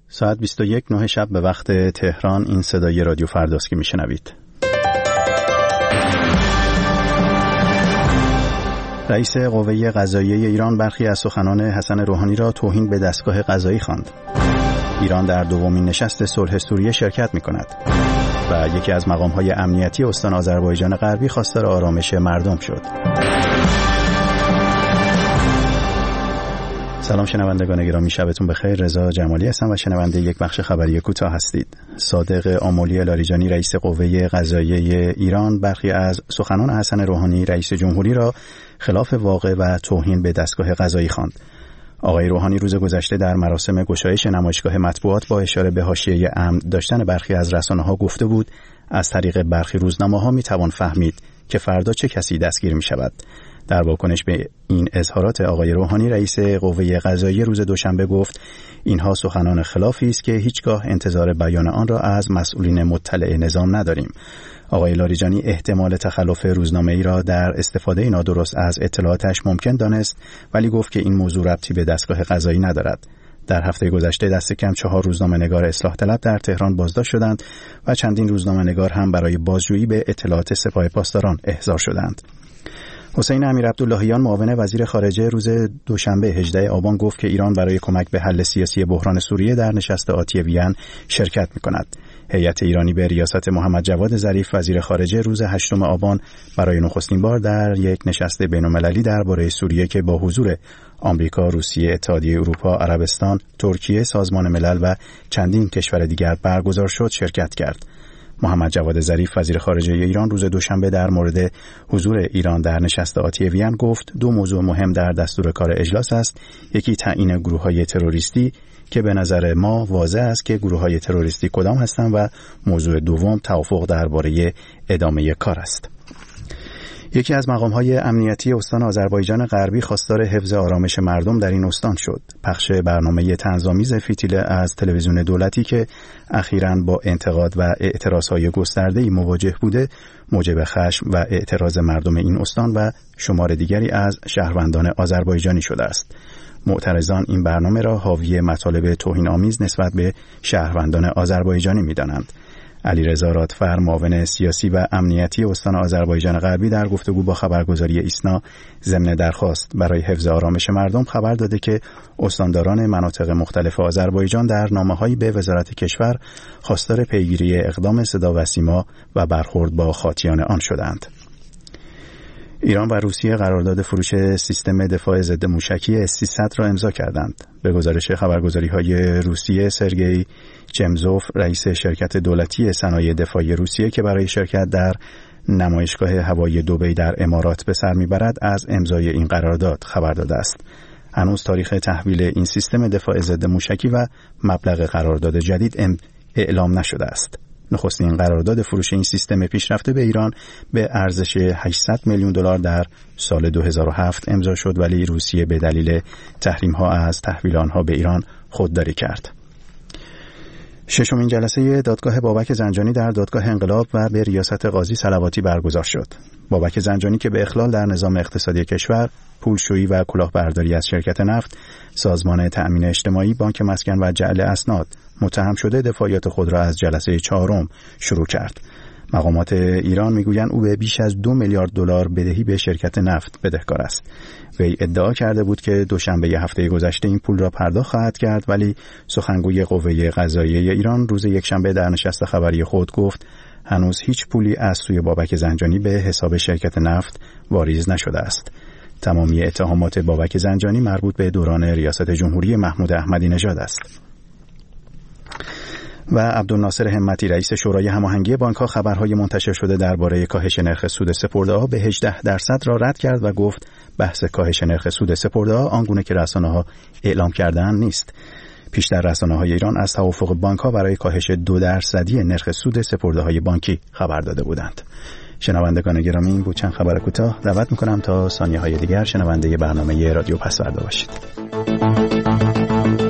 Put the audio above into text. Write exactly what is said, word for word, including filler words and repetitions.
ساعت بیست و یک نه شب به وقت تهران این صدای رادیو فرداست که میشنوید. رئیس قوه قضاییه ایران برخی از سخنان حسن روحانی را توهین به دستگاه قضایی خواند. ایران در دومین نشست صلح سوریه شرکت می‌کند و یکی از مقام‌های امنیتی استان آذربایجان غربی خواستار آرامش مردم شد. سلام شنوندگان گرامی، شبتون بخیر. رضا جمالی هستم و شنونده یک بخش خبری کوتاه هستید. صادق آملی لاریجانی رئیس قوه قضاییه ایران برخی از سخنان حسن روحانی رئیس جمهوری را خلاف واقع و توهین به دستگاه قضایی خواند. آقای روحانی روز گذشته در مراسم گشایش نمایشگاه مطبوعات با اشاره به حاشیه امن داشتن برخی از رسانه‌ها گفته بود از طریق برخی روزنامه‌ها می‌توان فهمید که فردا چه کسی دستگیر می‌شود. در واکنش به این اظهارات آقای روحانی رئیس قوه قضاییه روز دوشنبه گفت اینها سخنان خلافی است که هیچگاه انتظار بیان آن را از مسئولین مطلع نظام نداریم. آقای لاریجانی احتمال تخلف روزنامه‌ای را در استفاده نادرست از اطلاعاتش ممکن دانست، ولی گفت که این موضوع ربطی به دستگاه قضایی ندارد. در هفته گذشته دست کم چهار روزنامه‌نگار اصلاح طلب در تهران بازداشت شدند و چندین روزنامه‌نگار هم برای بازجویی به اطلاعات سپاه پاسداران احضار شدند. حسین امیرعبداللهیان معاون وزیر خارجه روز دوشنبه هجدهم آبان گفت که ایران برای کمک به حل سیاسی بحران سوریه در نشست آتی وین شرکت می‌کند. هیئت ایرانی به ریاست محمد جواد ظریف وزیر خارجه روز هشتم آبان برای نخستین بار در یک نشست بین‌المللی درباره سوریه که با حضور آمریکا، روسیه، اتحادیه اروپا، عربستان، ترکیه، سازمان ملل و چندین کشور دیگر برگزار شد شرکت کرد. محمد جواد ظریف وزیر خارجه ایران روز دوشنبه در مورد حضور ایران در نشست آتی وین گفت دو موضوع مهم در دستور کار اجلاس است. یکی تعیین گروه‌های تروریستی که به نظر ما واضح است که گروه‌های تروریستی کدام هستند و موضوع دوم توافق درباره ادامه کار است. یکی از مقام‌های امنیتی استان آذربایجان غربی خواستار حفظ آرامش مردم در این استان شد. پخش برنامه طنزآمیز فیتیله از تلویزیون دولتی که اخیراً با انتقاد و اعتراضهای گسترده‌ای مواجه بوده، موجب خشم و اعتراض مردم این استان و شمار دیگری از شهروندان آذربایجانی شده است. معترضان این برنامه را حاوی مطالب توهین‌آمیز نسبت به شهروندان آذربایجانی می‌دانند. علیرضا رادفر معاون سیاسی و امنیتی استان آذربایجان غربی در گفتگو با خبرگزاری ایسنا ضمن درخواست برای حفظ آرامش مردم خبر داده که استانداران مناطق مختلف آذربایجان در نامه‌هایی به وزارت کشور خواستار پیگیری اقدام صدا و سیما و برخورد با خاطیان آن شدند. ایران و روسیه قرارداد فروش سیستم دفاع ضد موشکی اس سیصد را امضا کردند. به گزارش خبرگزاری‌های روسیه، سرگئی چمزوف رئیس شرکت دولتی صنایع دفاعی روسیه که برای شرکت در نمایشگاه هوایی دبی در امارات به سر میبرد از امضای این قرارداد خبر داده است. هنوز تاریخ تحویل این سیستم دفاع ضد موشکی و مبلغ قرارداد جدید اعلام نشده است. نخستین قرارداد فروش این سیستم پیشرفته به ایران به ارزش هشتصد میلیون دلار در سال دو هزار و هفت امضا شد، ولی روسیه به دلیل تحریم‌ها از تحویل آنها به ایران خودداری کرد. ششمین جلسه دادگاه بابک زنجانی در دادگاه انقلاب و به ریاست قاضی صلواتی برگزار شد. بابک زنجانی که به اخلال در نظام اقتصادی کشور، پولشویی و کلاهبرداری از شرکت نفت، سازمان تأمین اجتماعی، بانک مسکن و جعل اسناد متهم شده دفاعیات خود را از جلسه چهارم شروع کرد. مقامات ایران میگویند او به بیش از دو میلیارد دلار بدهی به شرکت نفت بدهکار است. وی ادعا کرده بود که دوشنبه هفته گذشته این پول را پرداخت خواهد کرد، ولی سخنگوی قوه قضاییه ایران روز یکشنبه در نشست خبری خود گفت هنوز هیچ پولی از سوی بابک زنجانی به حساب شرکت نفت واریز نشده است. تمامی اتهامات بابک زنجانی مربوط به دوران ریاست جمهوری محمود احمدی نژاد است. و عبدالناصر همتی رئیس شورای هماهنگی بانک‌ها خبرهای منتشر شده درباره کاهش نرخ سود سپرده‌ها به هجده درصد را رد کرد و گفت بحث کاهش نرخ سود سپرده‌ها آنگونه که رسانه‌ها اعلام کرده‌اند نیست. پیشتر رسانه‌های ایران از توافق بانک‌ها برای کاهش دو درصدی نرخ سود سپرده‌های بانکی خبر داده بودند. شنوندگان گرامی، این بود چند خبر کوتاه. دعوت می‌کنم تا ثانیه‌های دیگر شنونده برنامه رادیو پسوردا باشید.